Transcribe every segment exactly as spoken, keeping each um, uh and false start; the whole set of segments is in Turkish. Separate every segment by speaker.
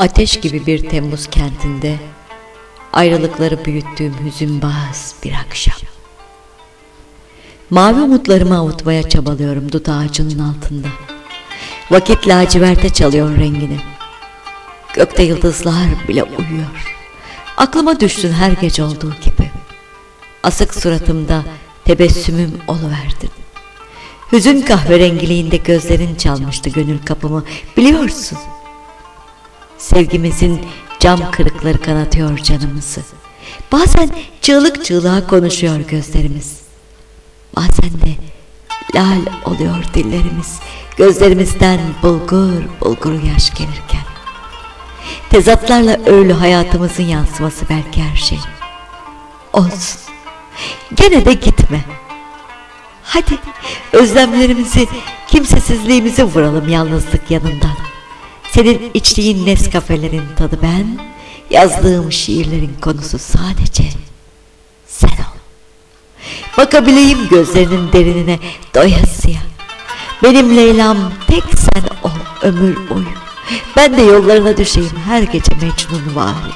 Speaker 1: Ateş gibi bir Temmuz kentinde, ayrılıkları büyüttüğüm hüzünbaz bir akşam. Mavi umutlarımı avutmaya çabalıyorum dut ağacının altında. Vakit laciverte çalıyor rengini. Gökte yıldızlar bile uyuyor. Aklıma düştün her gece olduğu gibi. Asık suratımda tebessümüm oluverdin. Hüzün kahverengiliğinde gözlerin çalmıştı gönül kapımı, biliyorsun. Sevgimizin cam kırıkları kanatıyor canımızı. Bazen çığlık çığlığa konuşuyor gözlerimiz. Bazen de lal oluyor dillerimiz, gözlerimizden bulgur bulgur yaş gelirken. Tezatlarla öğlü hayatımızın yansıması belki her şey. Olsun, gene de gitme. Hadi özlemlerimizi, kimsesizliğimizi vuralım yalnızlık yanından. Senin içtiğin Nescafelerin tadı ben, yazdığım şiirlerin konusu sadece sen ol. Bakabileyim gözlerinin derinine doyasıya. Benim Leyla'm tek sen ol ömür boyu. Ben de yollarına düşeyim her gece Mecnun vari.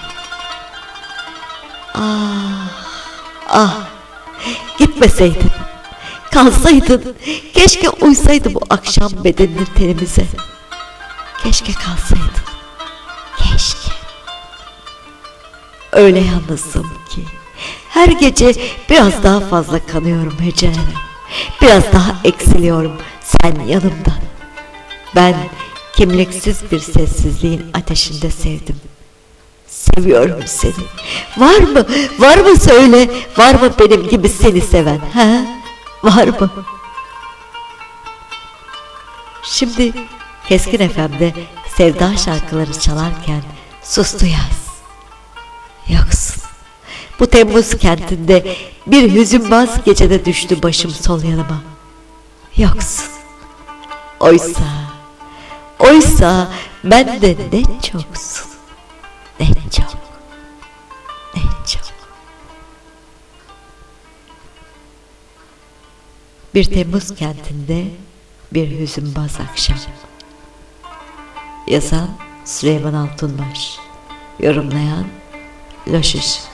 Speaker 1: Ah, ah, gitmeseydin, kalsaydın, keşke uysaydı bu akşam bedenini tenimize. Keşke kalsaydın, keşke. Öyle yalnızım ki her gece biraz daha fazla kanıyorum hecelere. Biraz daha eksiliyorum sen yanımdan. Ben kimliksiz bir sessizliğin ateşinde sevdim. Seviyorum seni. Var mı? Var mı söyle? Var mı benim gibi seni seven? Ha? Var mı? Şimdi Keskin F M'de sevda şarkıları çalarken sustu yaz. Yoksun. Bu Temmuz kentinde bir hüzünbaz gecede düştü başım sol yanıma. Yoksun. Oysa, oysa ben de ne çoksun. Ne çok, ne çok. Bir Temmuz kentinde bir hüzünbaz akşam. Yazan Süleyman Altunbaş, yorumlayan Loşiş.